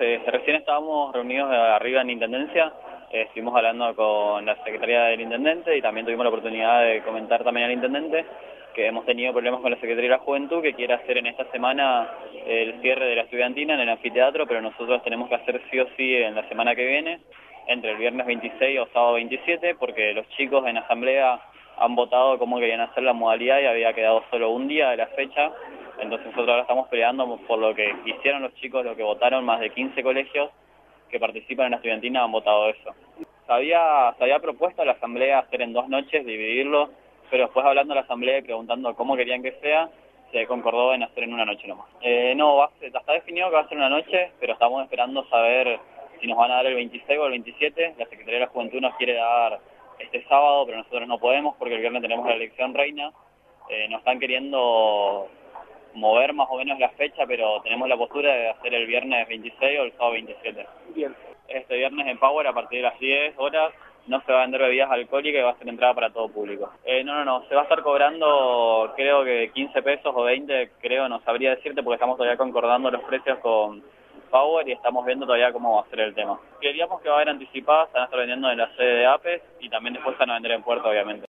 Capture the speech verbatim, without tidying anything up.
eh, recién estábamos reunidos arriba en Intendencia, eh, estuvimos hablando con la Secretaría del Intendente y también tuvimos la oportunidad de comentar también al Intendente que hemos tenido problemas con la Secretaría de la Juventud, que quiere hacer en esta semana el cierre de la estudiantina en el anfiteatro, pero nosotros tenemos que hacer sí o sí en la semana que viene, entre el viernes veintiséis o sábado veintisiete, porque los chicos en asamblea han votado cómo querían hacer la modalidad y había quedado solo un día de la fecha. Entonces nosotros ahora estamos peleando por lo que quisieron los chicos, lo que votaron. Más de quince colegios que participan en la estudiantina han votado eso. Se había, se había propuesto a la asamblea hacer en dos noches, dividirlo, pero después hablando a la asamblea y preguntando cómo querían que sea, se concordó en hacer en una noche nomás. Eh, no, va a ser, está definido que va a ser una noche, pero estamos esperando saber si nos van a dar el veintiséis o el veintisiete. La Secretaría de la Juventud nos quiere dar este sábado, pero nosotros no podemos porque el viernes tenemos la elección reina. Eh, nos están queriendo mover más o menos la fecha, pero tenemos la postura de hacer el viernes veintiséis o el sábado veintisiete. Bien. Este viernes en Power a partir de las diez horas no se va a vender bebidas alcohólicas y va a ser entrada para todo público. Eh, no, no, no, se va a estar cobrando creo que quince pesos o veinte, creo, no sabría decirte porque estamos todavía concordando los precios con Power y estamos viendo todavía cómo va a ser el tema. Queríamos que va a haber anticipadas, se van a estar vendiendo en la sede de A P E S y también después se van a vender en puerto, obviamente.